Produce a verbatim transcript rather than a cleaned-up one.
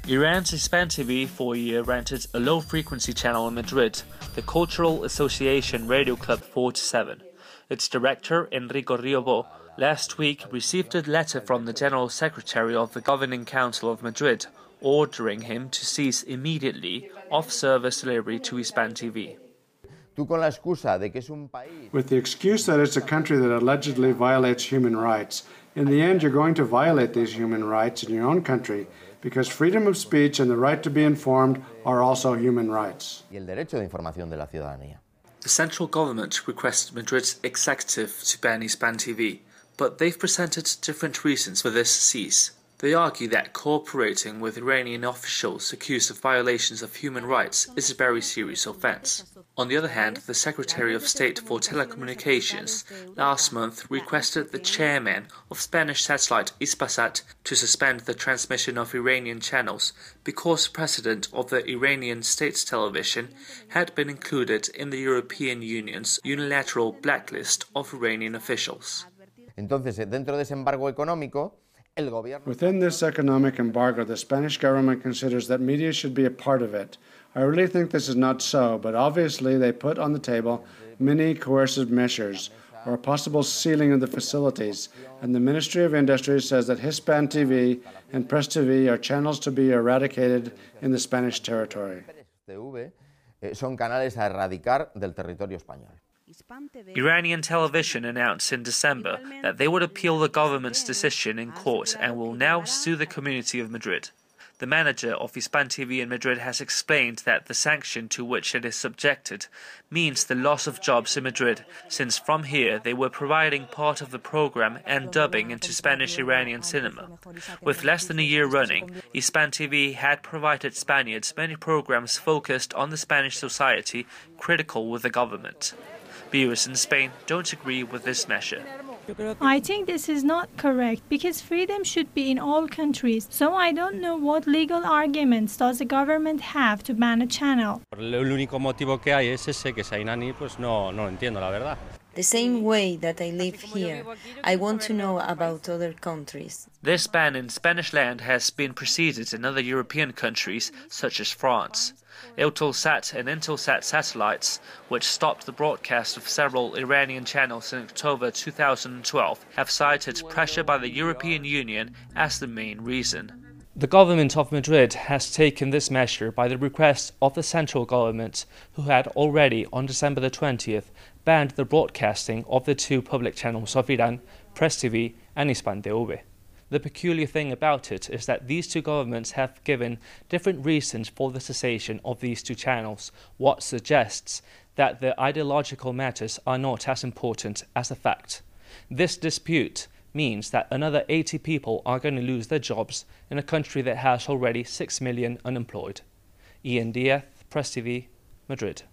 Iran's Hispan T V for a year rented a low-frequency channel in Madrid, the Cultural Association Radio Club forty-seven. Its director, Enrico Riobo, last week received a letter from the General Secretary of the Governing Council of Madrid, ordering him to cease immediately off-service delivery to Hispan T V. With the excuse that it's a country that allegedly violates human rights, in the end you're going to violate these human rights in your own country, because freedom of speech and the right to be informed are also human rights. The central government requested Madrid's executive to ban Hispan T V, but they've presented different reasons for this cease. They argue that cooperating with Iranian officials accused of violations of human rights is a very serious offense. On the other hand, the Secretary of State for Telecommunications last month requested the chairman of Spanish satellite Hispasat to suspend the transmission of Iranian channels because the president of the Iranian state television had been included in the European Union's unilateral blacklist of Iranian officials. Entonces, dentro de ese embargo económico, Within this economic embargo, the Spanish government considers that media should be a part of it. I really think this is not so, but obviously they put on the table many coercive measures or a possible sealing of the facilities, and the Ministry of Industry says that Hispan T V and Press T V are channels to be eradicated in the Spanish territory. Son canales a erradicar del territorio español. Iranian television announced in December that they would appeal the government's decision in court and will now sue the Community of Madrid. The manager of Hispan T V in Madrid has explained that the sanction to which it is subjected means the loss of jobs in Madrid, since from here they were providing part of the program and dubbing into Spanish-Iranian cinema. With less than a year running, Hispan T V had provided Spaniards many programs focused on the Spanish society critical with the government. Viewers in Spain don't agree with this measure. I think this is not correct because freedom should be in all countries, so I don't know what legal arguments does the government have to ban a channel. The same way that I live here, I want to know about other countries. This ban in Spanish land has been preceded in other European countries, such as France. Eutelsat and Intelsat satellites, which stopped the broadcast of several Iranian channels in October two thousand twelve, have cited pressure by the European Union as the main reason. The government of Madrid has taken this measure by the request of the central government, who had already, on December the twentieth, banned the broadcasting of the two public channels of Iran, Press T V and Hispan T V. The peculiar thing about it is that these two governments have given different reasons for the cessation of these two channels, what suggests that the ideological matters are not as important as the fact. This dispute means that another eighty people are going to lose their jobs in a country that has already six million unemployed. Ian Diaz, Press T V, Madrid.